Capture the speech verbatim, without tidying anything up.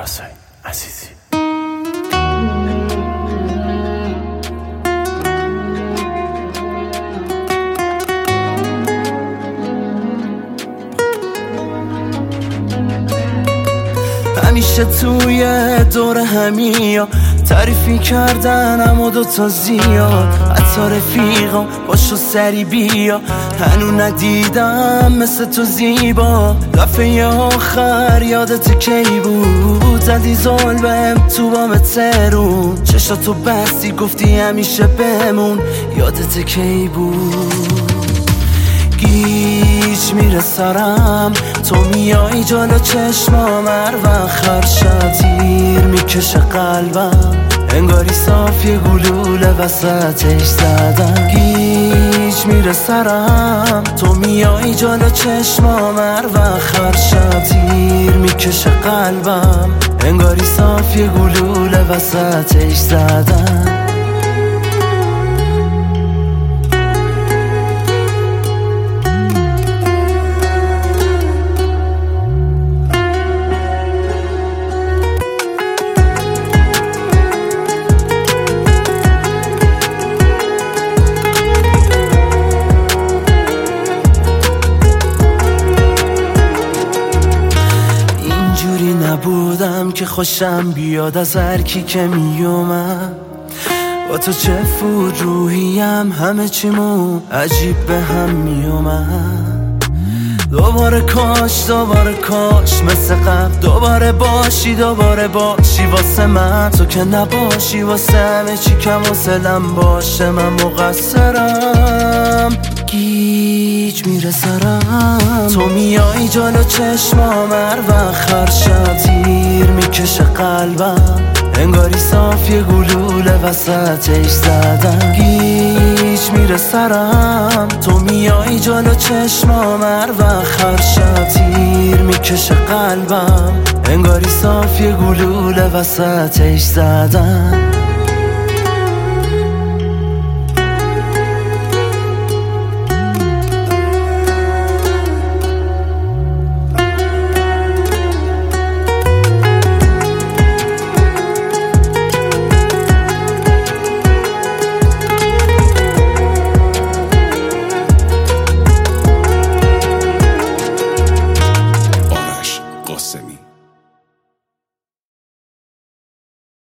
رسای عزیزی. همیشه توی دور همیا تعریفی کردن اما دوتا زیاد، حتی رفیقم باشو سری بیا، هنو ندیدم مثل تو زیبا. دفعه آخر یادت کی بود؟ زدی ظلمم تو بام ترون، چشاتو بستی گفتی همیشه بمون، یادت کی بود؟ گیج میره سرم تو میای جلو چشمام، هر وقت هر شب تیر میکشه قلبم، انگاری صاف یه گلوله وسطش زدم. گیج میره سرم تو میای جلو چشمام، هر وقت هر شب تیر میکشه قلبم، انگاری صاف یه گلوله وسطش زدم. نبودم که خوشم بیاد از هر کی که میومد، با تو چه فود روحیم همه چیمون عجیب به هم میومد. دوباره کاش دوباره کاش مثل قبل دوباره باشی دوباره باشی واسه من، تو که نباشی واسه همه چی کم حوصله‌ام باشه، من مقصرم. گیج میره سرم تو میای جلو چشمام، هر وقت هر شب تیر میکشه قلبم، انگاری صاف یه گلوله وسطش زدم. گیج میره سرم تو میای جلو چشمام، هر وقت هر شب تیر میکشه قلبم، انگاری صاف یه گلوله وسطش زدم.